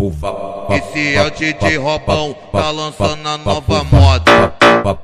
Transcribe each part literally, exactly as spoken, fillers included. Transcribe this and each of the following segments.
Esse é o D J Robão, tá lançando a nova moda.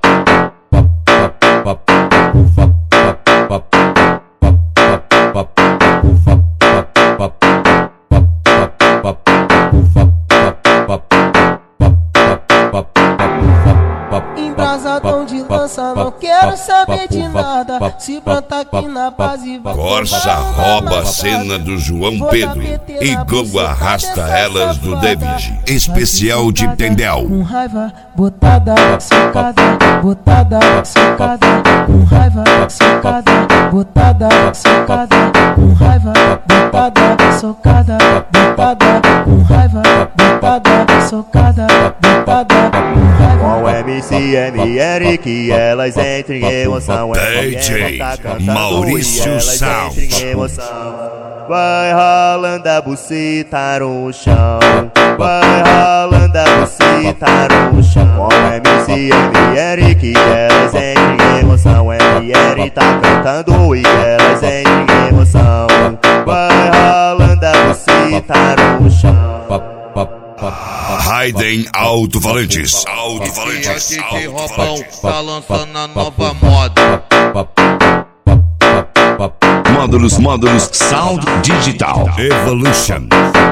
Embrasadão de lança, não quero saber de nada. Se planta aqui na base, vai. Corsa rouba a cena do João Pedro e Gol arrasta elas do David. Especial de Tendel. Com raiva, botada, socada, botada, socada. Com raiva, socada, botada, socada. Com raiva, botada, socada, botada. Com raiva, botada, socada, botada. Com o M C M Eric, elas entram em emoção. D J Maurício Sound. Vai ralando a buceta no chão, vai ralando a buceta no chão. Com o M C M Eric, elas entram em emoção. M R tá cantando e elas entram em emoção. Vai ralando a buceta no chão. Raiden Alto-Falantes. Alto-Falantes. Esse é o D J Robão, tá lançando a nova moda. Módulos, módulos, Sound Digital Evolution.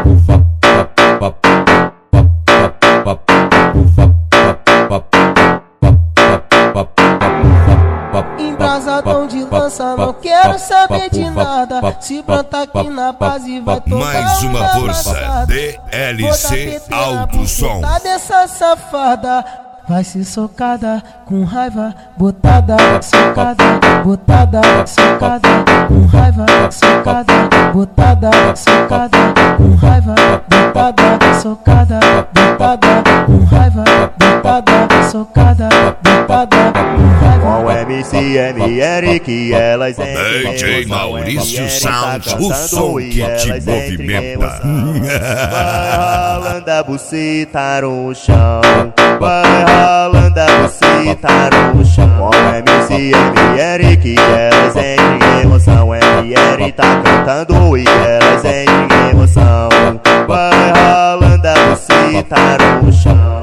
Embrasadão de lança, não quero saber de nada. Se planta aqui na base, vai tocar. Mais uma força, D L C Alto Som. Tá dessa safada, vai ser socada, com raiva, botada, socada, botada, socada, com raiva, socada, botada, socada, com raiva, botada, socada, botada, com raiva, botada, socada, botada, com raiva. Com o M C M Eric, elas entram em D J Maurício Sound, o som que te movimenta. Vai ralando a buceta no chão, vai ralando a buceta no chão. Com o M C M Eric, elas entram em emoção. M R tá cantando e elas entram em emoção. Vai ralando a buceta no chão.